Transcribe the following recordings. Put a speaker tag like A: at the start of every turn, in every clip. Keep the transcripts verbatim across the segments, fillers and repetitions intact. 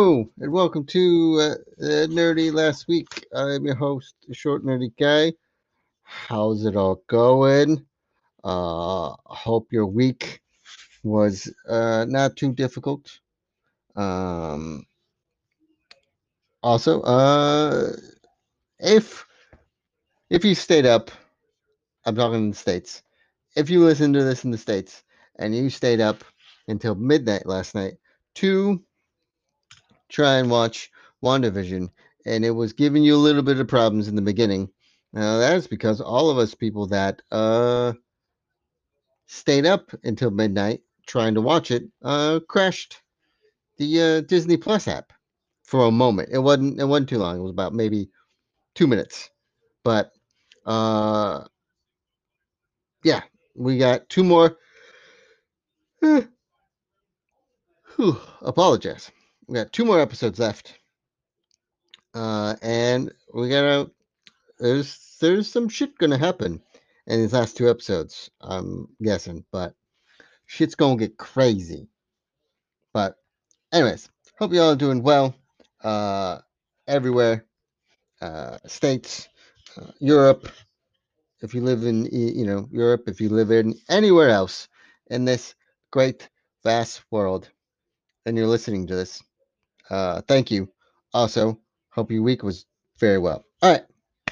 A: Hello, and welcome to uh, uh, Nerdy Last Week. I'm your host, Short Nerdy Guy. How's it all going? Uh, hope your week was uh, not too difficult. Um, also, uh, if if you stayed up, I'm talking in the States. If you listen to this in the States and you stayed up until midnight last night to try and watch WandaVision, and it was giving you a little bit of problems in the beginning. Now that's because all of us people that uh stayed up until midnight trying to watch it uh crashed the uh, Disney Plus app for a moment. It wasn't it wasn't too long. It was about maybe two minutes. But uh yeah, we got two more. Whew, apologize. We got two more episodes left. Uh and we gotta there's there's some shit gonna happen in these last two episodes. I'm guessing, but shit's gonna get crazy. But anyways, hope you all are doing well. Uh, everywhere, uh, states, uh, Europe. If you live in you know Europe, if you live in anywhere else in this great vast world, and you're listening to this, uh, thank you. Also, hope your week was very well. All right,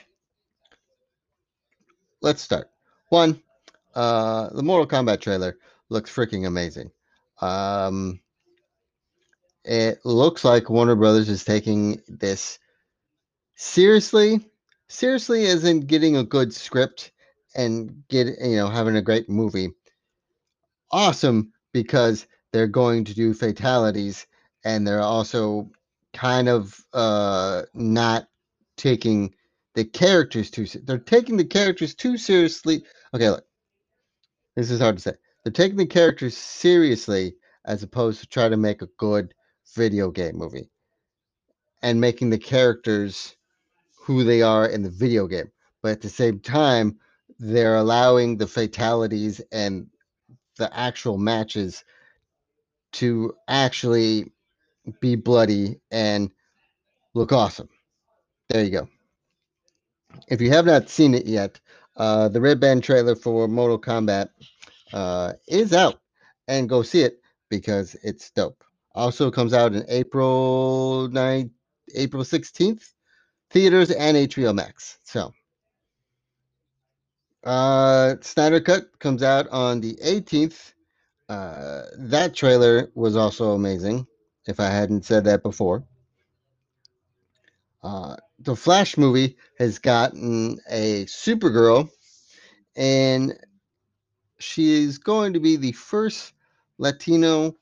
A: let's start. One, Uh, the Mortal Kombat trailer looks freaking amazing. Um, it looks like Warner Brothers is taking this seriously, seriously, as in getting a good script and get you know having a great movie. Awesome because they're going to do fatalities and they're also kind of uh not taking the characters too. They're taking the characters too seriously. Okay, look, this is hard to say. They're taking the characters seriously as opposed to try to make a good video game movie and making the characters who they are in the video game. But at the same time, they're allowing the fatalities and the actual matches to actually be bloody and look awesome. There you go. If you have not seen it yet, uh, the Red Band trailer for Mortal Kombat uh, is out, and go see it because it's dope. Also comes out in April ninth, April sixteenth, theaters and H B O Max. So, uh, Snyder Cut comes out on the eighteenth. Uh, that trailer was also amazing. If I hadn't said that before, uh, the Flash movie has gotten a Supergirl, and she is going to be the first Latino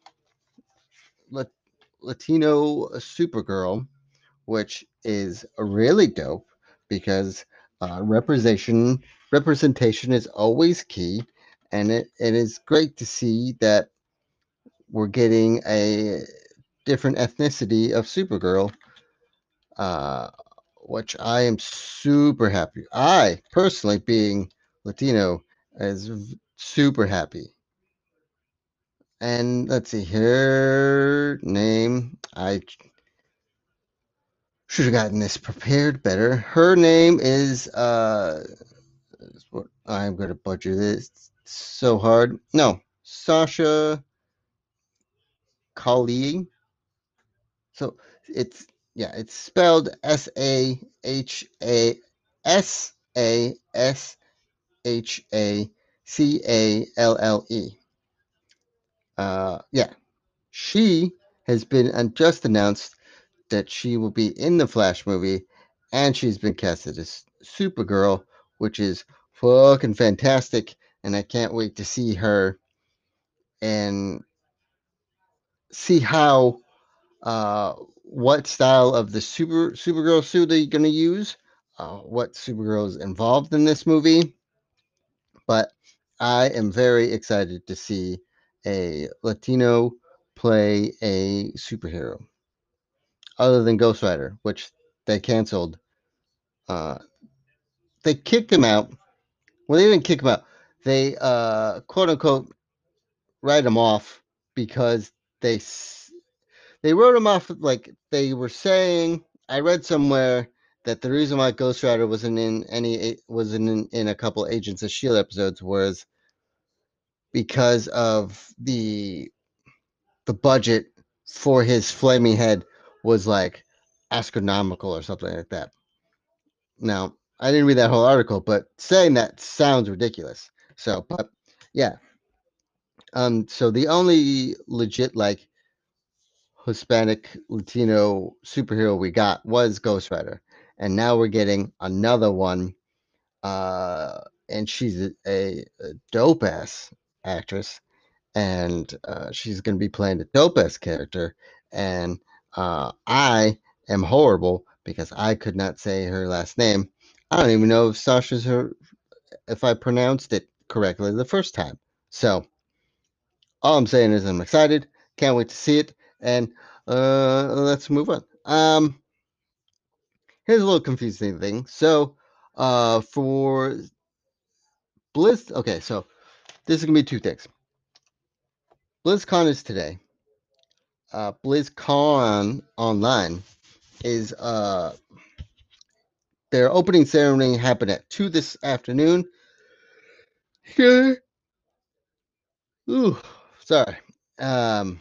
A: Latino Supergirl, which is really dope because uh, representation representation is always key, and it, it is great to see that we're getting a different ethnicity of Supergirl, uh, which I am super happy. I personally, being Latino, is v- super happy. And let's see, her name. I should have gotten this prepared better. Her name is uh I'm gonna butcher this so hard. No, Sasha Kali. So it's yeah, it's spelled S A H A S A S H A C A L L E. Uh yeah. She has been uh, just announced that she will be in the Flash movie, and she's been casted as Supergirl, which is fucking fantastic. And I can't wait to see her and see how uh, what style of the super Supergirl suit are you going to use, uh, what Supergirl is involved in this movie. But I am very excited to see a Latino play a superhero, other than Ghost Rider, which they canceled. Uh, they kicked him out. Well, they didn't kick him out. They uh, quote unquote write him off because they they wrote him off like they were saying. I read somewhere that the reason why Ghost Rider wasn't in any wasn't in, in a couple Agents of Shield episodes was because of the the budget for his flaming head was like astronomical or something like that. Now, I didn't read that whole article, but saying that sounds ridiculous. So, but yeah. Um, so the only legit like Hispanic Latino superhero we got was Ghost Rider, and now we're getting another one. Uh, and she's a, a, a dope ass actress, and uh, she's going to be playing the dope ass character. And uh, I am horrible because I could not say her last name. I don't even know if Sasha's her if I pronounced it correctly the first time. So all I'm saying is I'm excited. Can't wait to see it. And uh, let's move on. Um, here's a little confusing thing. So uh, for Blizz, okay, so this is gonna be two things. BlizzCon is today. Uh, BlizzCon online is uh their opening ceremony happened at two this afternoon. Here, ooh, sorry. Um,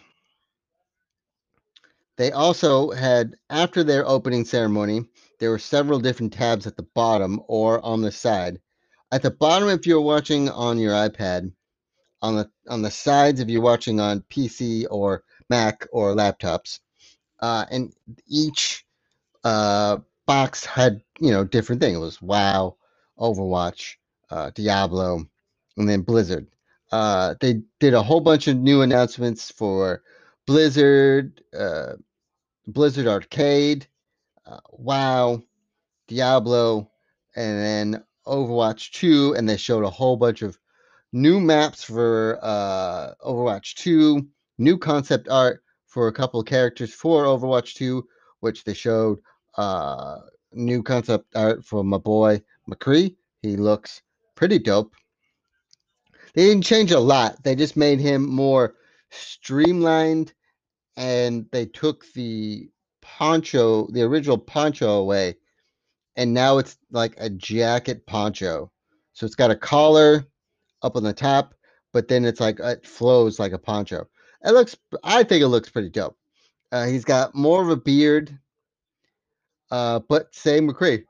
A: They also had, after their opening ceremony, there were several different tabs at the bottom or on the side. At the bottom, if you're watching on your iPad, on the on the sides, if you're watching on P C or Mac or laptops, uh, and each uh, box had you know different thing. It was WoW, Overwatch, uh, Diablo, and then Blizzard. Uh, they did a whole bunch of new announcements for Blizzard. Uh, Blizzard Arcade, uh, WoW, Diablo, and then Overwatch two, and they showed a whole bunch of new maps for uh, Overwatch two, new concept art for a couple of characters for Overwatch two, which they showed uh, new concept art for my boy McCree. He looks pretty dope. They didn't change a lot. They just made him more streamlined and they took the poncho, the original poncho away, and now it's like a jacket poncho. So it's got a collar up on the top, but then it's like it flows like a poncho. It looks, I think it looks pretty dope. Uh, he's got more of a beard, uh, but same McCree.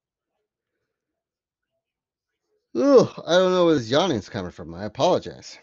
A: Ooh, I don't know where this yawning's coming from. I apologize.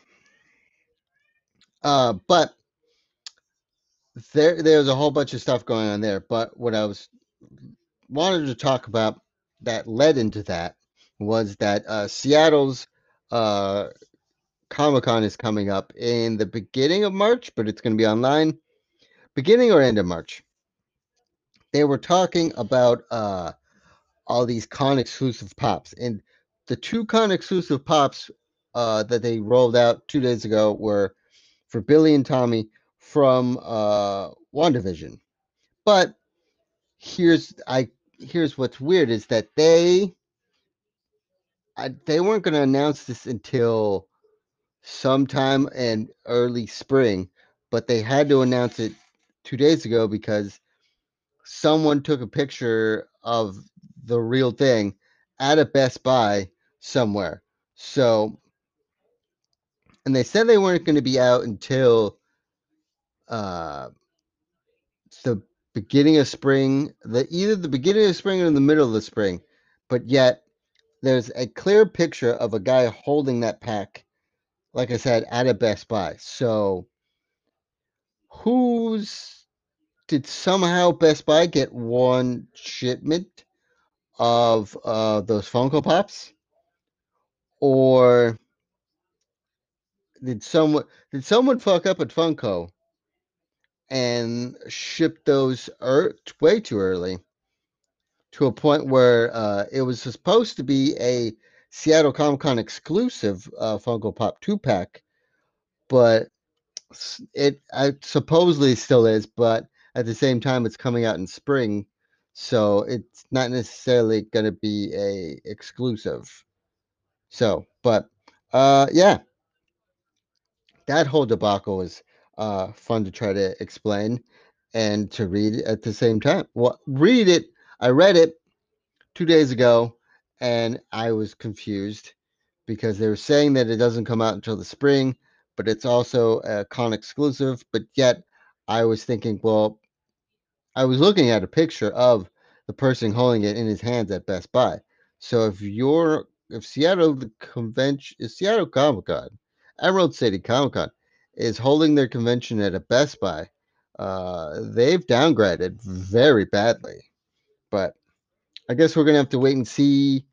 A: Uh, but there, there's a whole bunch of stuff going on there. But what I was wanted to talk about that led into that was that uh, Seattle's uh, Comic Con is coming up in the beginning of March, but it's going to be online. Beginning or end of March. They were talking about uh, all these con exclusive pops, and the two con exclusive pops uh, that they rolled out two days ago were for Billy and Tommy from uh, WandaVision. But here's I here's what's weird is that they I, they weren't going to announce this until sometime in early spring, but they had to announce it two days ago because someone took a picture of the real thing at a Best Buy somewhere. So, and they said they weren't going to be out until uh, the beginning of spring, the either the beginning of spring or the middle of the spring, but yet there's a clear picture of a guy holding that pack like I said, at a Best Buy. So who's did somehow Best Buy get one shipment of uh, those Funko Pops? Or did someone did someone fuck up at Funko and ship those er, way too early to a point where uh, it was supposed to be a Seattle Comic Con exclusive uh, Funko Pop two pack, but it I supposedly still is, but at the same time, it's coming out in spring, so it's not necessarily going to be a exclusive. So, but uh, yeah, that whole debacle was uh, fun to try to explain. and to read it at the same time. Well, read it. I read it two days ago, and I was confused because they were saying that it doesn't come out until the spring, but it's also a con exclusive. But yet, I was thinking, well, I was looking at a picture of the person holding it in his hands at Best Buy. So if you're if Seattle the convention is Seattle Comic Con, Emerald City Comic Con is holding their convention at a Best Buy, uh, they've downgraded very badly. But I guess we're gonna have to wait and see.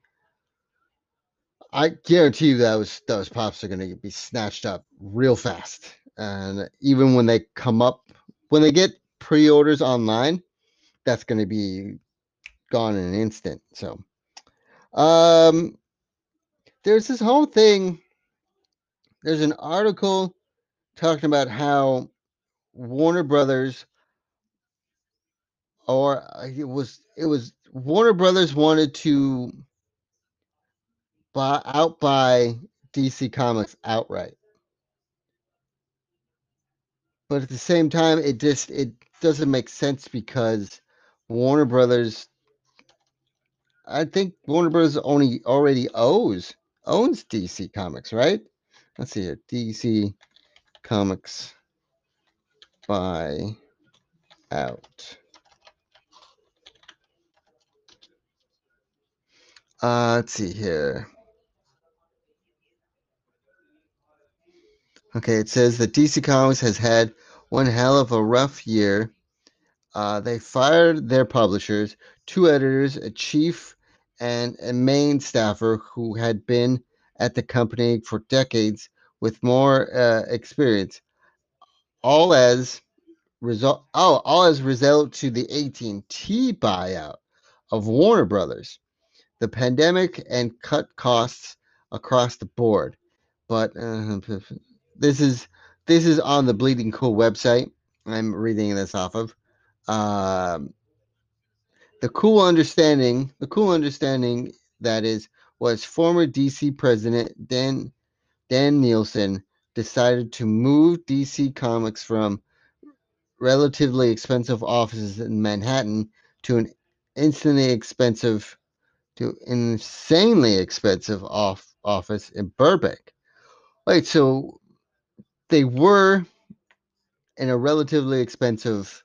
A: I guarantee you those those pops are gonna be snatched up real fast, and even when they come up, when they get pre-orders online, that's gonna be gone in an instant. So, um, there's this whole thing. There's an article talking about how Warner Brothers, or uh, it was it was Warner Brothers wanted to buy outbuy D C Comics outright, but at the same time, it just it doesn't make sense because Warner Brothers. I think Warner Brothers only already owes owns D C Comics, right? Let's see here, D C Comics buy out. Uh, let's see here. Okay, it says that D C Comics has had one hell of a rough year. Uh, they fired their publishers, two editors, a chief, and a main staffer who had been at the company for decades with more uh, experience. All as result, oh, all as result to the A T and T buyout of Warner Brothers, the pandemic, and cut costs across the board. But uh, this is this is on the Bleeding Cool website. I'm reading this off of. Um, the cool understanding, the cool understanding that is was former D C president Dan Dan Nielsen decided to move D C Comics from relatively expensive offices in Manhattan to an instantly expensive to insanely expensive off office in Burbank. Wait, so they were in a relatively expensive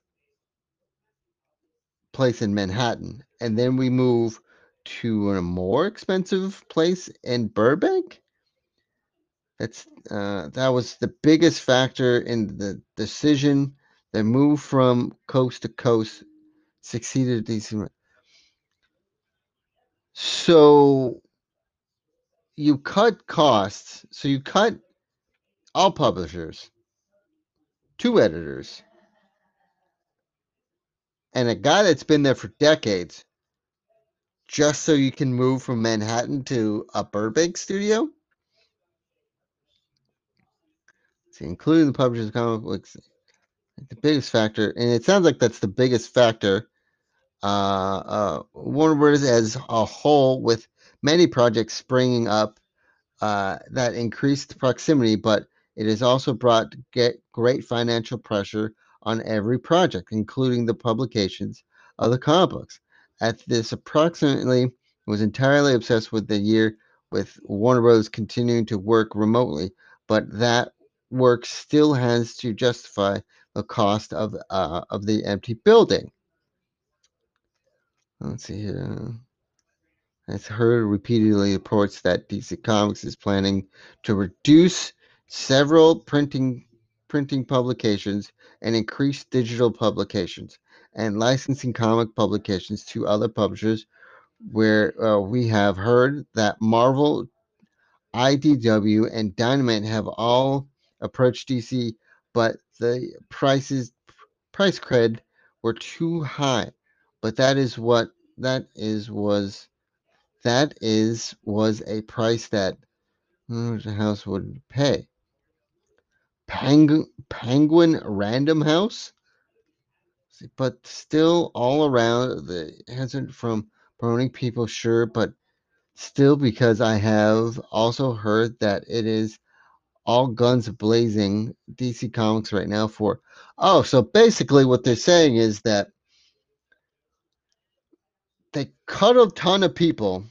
A: place in Manhattan, and then we move to a more expensive place in Burbank. That's uh, that was the biggest factor in the decision. The move from coast to coast succeeded these. So you cut costs. So you cut all publishers, two editors, and a guy that's been there for decades, just so you can move from Manhattan to a Burbank studio. See, including the publisher's comic books, the biggest factor, and it sounds like that's the biggest factor. Uh, uh, Warner Bros. As a whole, with many projects springing up uh, that increased proximity, but it has also brought get great financial pressure on every project, including the publications of the comic books. At this approximately was entirely obsessed with the year with Warner Bros. Continuing to work remotely, but that work still has to justify the cost of uh, of the empty building. Let's see here. Has heard repeatedly reports that D C Comics is planning to reduce several printing printing publications and increase digital publications and licensing comic publications to other publishers. Where uh, we have heard that Marvel, I D W, and Dynamite have all approached D C, but the prices price cred were too high. But that is what that is was that is was a price that uh, the house would pay. Pengu- Penguin Random House, but still all around the answer from promoting people, sure, but still because I have also heard that it is all guns blazing D C Comics right now for. Oh, so basically what they're saying is that they cut a ton of people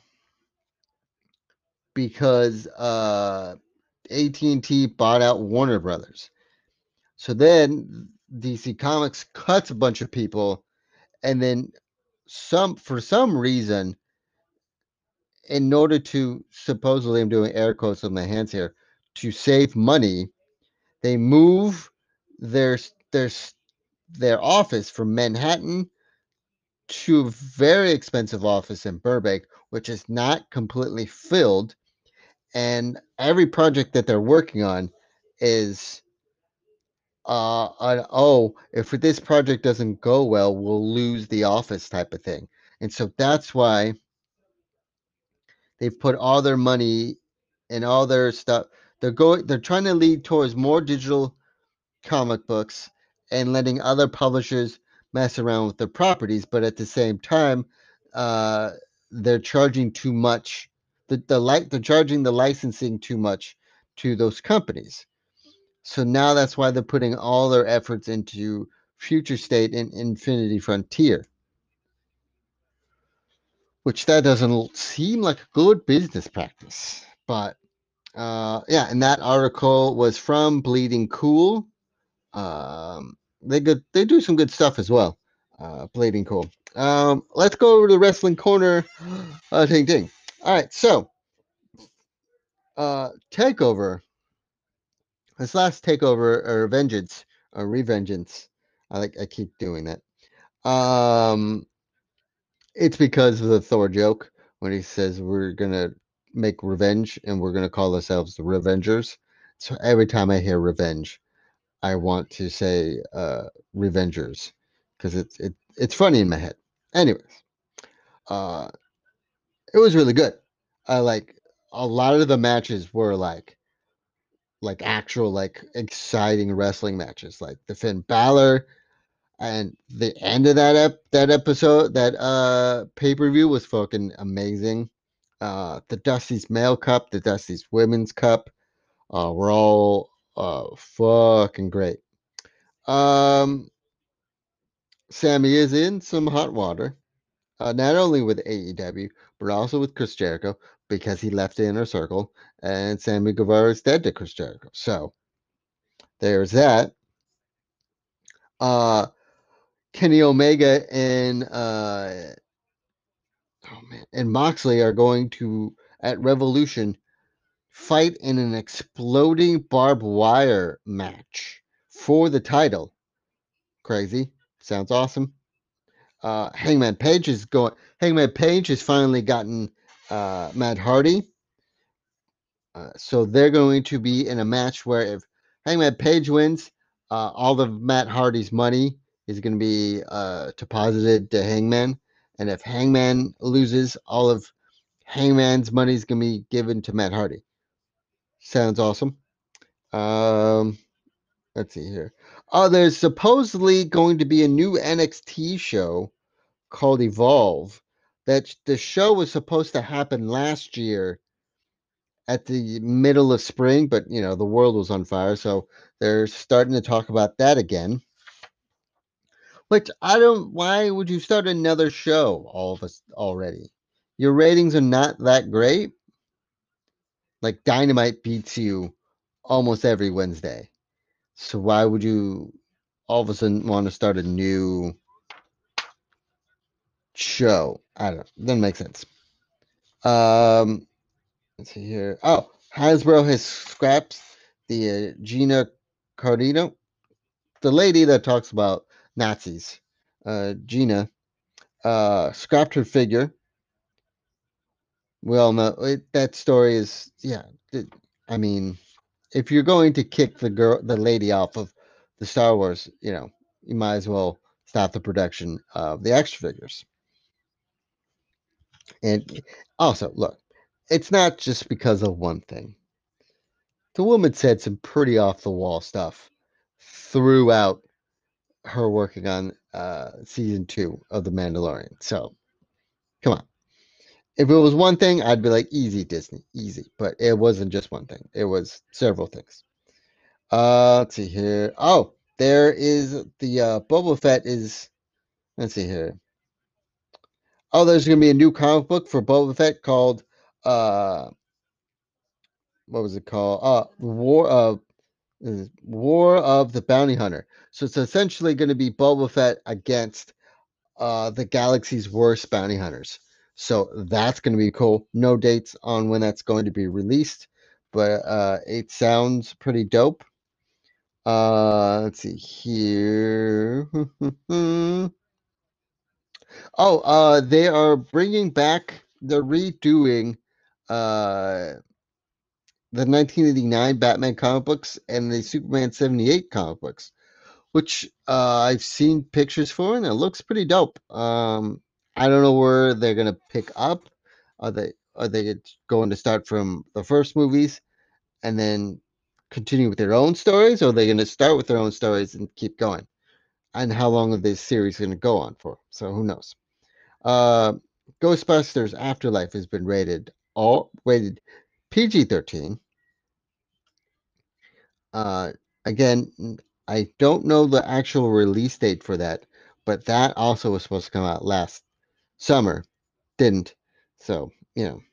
A: because uh, A T and T bought out Warner Brothers. So then D C Comics cuts a bunch of people, and then some for some reason, in order to supposedly, I'm doing air quotes with my hands here, to save money, they move their their their office from Manhattan to a very expensive office in Burbank, which is not completely filled. And every project that they're working on is uh an, oh, if this project doesn't go well, we'll lose the office type of thing. And so that's why they've put all their money and all their stuff. They're going they're trying to lead towards more digital comic books and letting other publishers mess around with their properties, but at the same time, uh, they're charging too much. The the like they're charging the licensing too much to those companies. So now that's why they're putting all their efforts into Future State and Infinity Frontier, which that doesn't seem like a good business practice. But uh, yeah, and that article was from Bleeding Cool. Um, they good. They do some good stuff as well. Uh, Bleeding Cool. Um, let's go over to the wrestling corner. Uh, ting ting. All right, so uh, Takeover. This last Takeover or Vengeance or Revengeance. I like. I keep doing that. Um, it's because of the Thor joke when he says we're gonna make revenge and we're gonna call ourselves the Revengers. So every time I hear revenge, I want to say uh, Revengers because it's it, it's funny in my head. Anyways, uh, it was really good. I like a lot of the matches were like like actual like exciting wrestling matches, like the Finn Balor and the end of that ep- that episode that uh pay per view was fucking amazing. Uh, the Dusty's Male Cup, the Dusty's Women's Cup, uh, were all uh fucking great. Um, Sammy is in some hot water, uh, not only with A E W, but also with Chris Jericho because he left the inner circle and Sammy Guevara is dead to Chris Jericho. So there's that. Uh, Kenny Omega and uh, oh man, and Moxley are going to at Revolution fight in an exploding barbed wire match for the title. Crazy. Sounds awesome. Uh, Hangman Page is going. Hangman Page has finally gotten uh, Matt Hardy, uh, so they're going to be in a match where if Hangman Page wins, uh, all of Matt Hardy's money is going to be uh, deposited to Hangman, and if Hangman loses, all of Hangman's money is going to be given to Matt Hardy. Sounds awesome. Um, let's see here. Oh, there's supposedly going to be a new N X T show called Evolve. That the show was supposed to happen last year at the middle of spring, but you know the world was on fire, so they're starting to talk about that again. Which I don't. Why would you start another show all of us already? Your ratings are not that great. Like Dynamite beats you almost every Wednesday, so why would you all of a sudden want to start a new show? I don't know. Doesn't make sense. Um, let's see here. Oh, Hasbro has scrapped the uh, Gina Carino, the lady that talks about Nazis. Uh, Gina uh, scrapped her figure. We all know it, that story is yeah. It, I mean, if you're going to kick the girl, the lady off of the Star Wars, you know, you might as well stop the production of the extra figures. And also, look, it's not just because of one thing. The woman said some pretty off the wall stuff throughout her working on uh, season two of The Mandalorian. So, come on. If it was one thing, I'd be like, easy, Disney, easy. But it wasn't just one thing, it was several things. Uh, let's see here. Oh, there is the uh, Boba Fett is. Let's see here. Oh, there's gonna be a new comic book for Boba Fett called uh, what was it called? Uh, War of uh, War of the Bounty Hunter. So it's essentially going to be Boba Fett against uh the galaxy's worst bounty hunters. So that's going to be cool. No dates on when that's going to be released, but uh, it sounds pretty dope. Uh, let's see here. Oh, uh, they are bringing back. They're redoing uh the nineteen eighty-nine Batman comic books and the Superman seventy-eight comic books, which uh, I've seen pictures for, and it looks pretty dope. Um, I don't know where they're gonna pick up. Are they are they going to start from the first movies and then continue with their own stories, or are they going to start with their own stories and keep going? And how long is this series going to go on for? So who knows? Uh, Ghostbusters Afterlife has been rated all rated P G thirteen. Uh, again, I don't know the actual release date for that, but that also was supposed to come out last summer. Didn't. So, you know.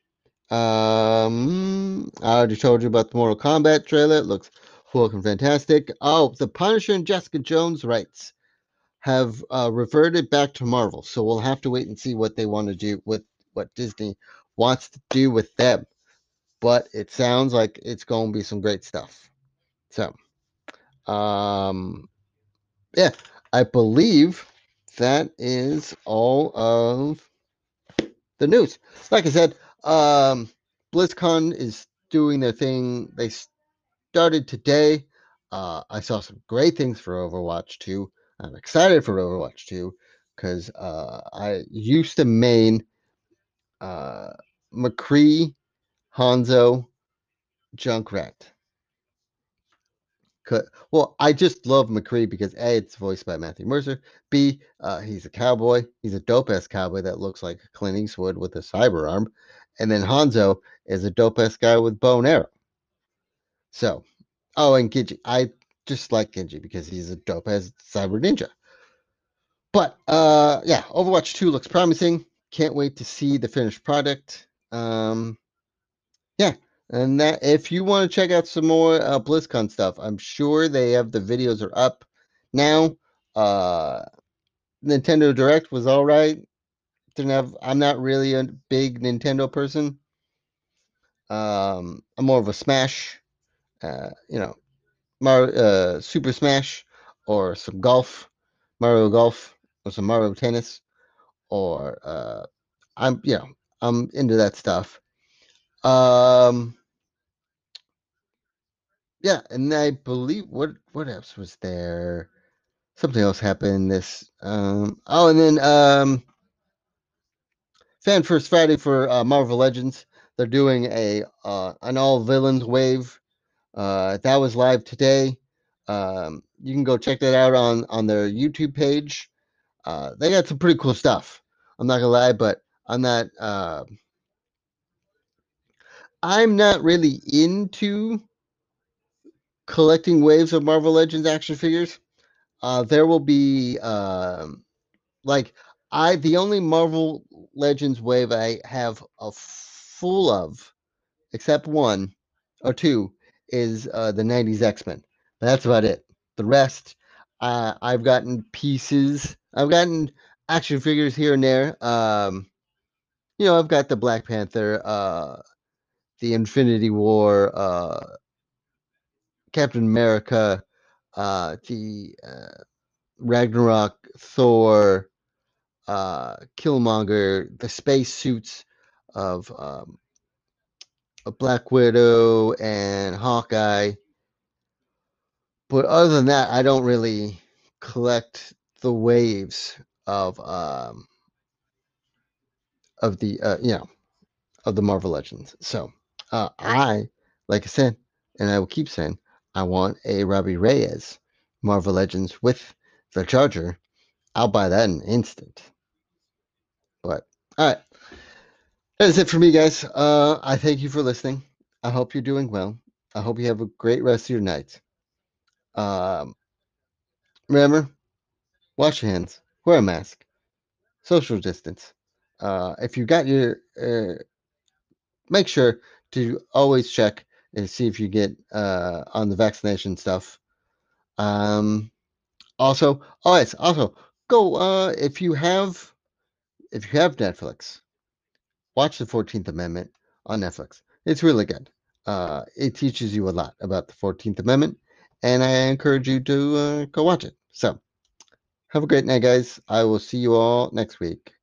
A: Um, I already told you about the Mortal Kombat trailer. It looks fucking fantastic. Oh, the Punisher and Jessica Jones rights have uh, reverted back to Marvel, so we'll have to wait and see what they want to do with what Disney wants to do with them. But it sounds like it's going to be some great stuff. So, um, yeah, I believe that is all of the news. Like I said, um, BlizzCon is doing their thing. They started today. Uh, I saw some great things for Overwatch two. I'm excited for Overwatch two because uh, I used to main uh, McCree, Hanzo, Junkrat. Well, I just love McCree because A, it's voiced by Matthew Mercer. B, uh, he's a cowboy. He's a dope ass cowboy that looks like Clint Eastwood with a cyber arm. And then Hanzo is a dope ass guy with bow and arrow. So, oh, and Genji. I just like Genji because he's a dope ass cyber ninja. But uh, yeah, Overwatch two looks promising. Can't wait to see the finished product. Um, yeah, and that if you want to check out some more uh, BlizzCon stuff, I'm sure they have the videos are up now. Uh, Nintendo Direct was all right. Didn't have. I'm not really a big Nintendo person. Um, I'm more of a Smash. Uh, you know, Mario, uh, Super Smash, or some golf, Mario Golf, or some Mario Tennis, or uh, I'm you know I'm into that stuff. Um, yeah, and I believe what what else was there? Something else happened. This um oh, and then um Fan First Friday for uh, Marvel Legends. They're doing a uh, an all villains wave. Uh, that was live today. Um, you can go check that out on on their YouTube page. Uh, they got some pretty cool stuff. I'm not gonna lie, but I'm not. Uh, I'm not really into collecting waves of Marvel Legends action figures. Uh, there will be um, like I the only Marvel Legends wave I have a full of, except one or two, is uh, the nineties X-Men. That's about it. The rest, uh, I've gotten pieces. I've gotten action figures here and there. Um, you know, I've got the Black Panther, uh, the Infinity War, uh, Captain America, uh, the uh, Ragnarok, Thor, uh, Killmonger, the space suits of um, a Black Widow and Hawkeye. But other than that, I don't really collect the waves of um, of the uh, you know of the Marvel Legends. So uh, I, like I said, and I will keep saying, I want a Robbie Reyes Marvel Legends with the Charger. I'll buy that in an instant. But all right, that is it for me, guys. Uh, I thank you for listening. I hope you're doing well. I hope you have a great rest of your night. Um, remember, wash your hands, wear a mask, social distance. Uh, if you got your, uh, make sure to always check and see if you get uh, on the vaccination stuff. Um, also, oh yes, also go uh, if you have if you have Netflix, watch the fourteenth Amendment on Netflix. It's really good. Uh, it teaches you a lot about the fourteenth Amendment, and I encourage you to uh, go watch it. So, have a great night, guys. I will see you all next week.